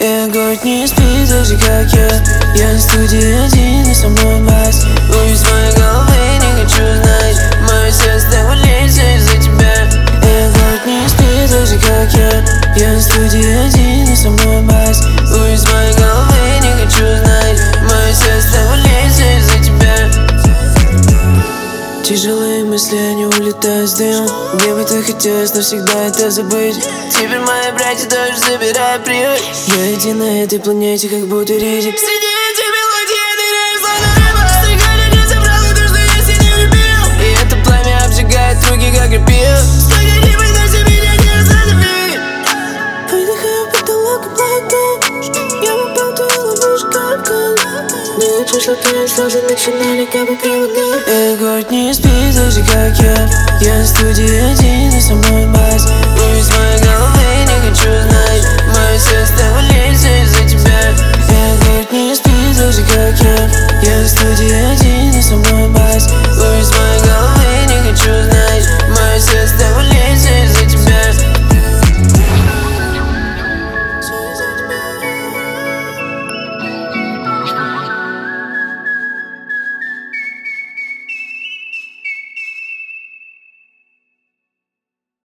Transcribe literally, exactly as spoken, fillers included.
Я город не спит, так же как я. Я на студии один, и со мной мать. Уйди с моей головы, не хочу знать. Мое сердце валится из-за тебя. Я город не спит, так же как я. Я на студии один, и со мной мать. Уйди с моей головы, не хочу знать. Мое сердце валится из-за тебя. Тяжелые мысли, они улетают с дым. Мне бы так хотелось навсегда это забыть. Теперь мои братья тоже забирают приют. Я один на этой планете, как будто ризик. Среди этих мелодий я ныряю, словно рыба. Столько людей забрала то, что я себе не любил. И это пламя обжигает руки, как репил. Столько гибель, но все меня не останови. Выдыхаю потолок и плакаю. Я попал в твою ловушку, как не хочу, что твои слезы начинали капать провода. Этот город не спит, так же как я. Я на студии один, и со мной мать.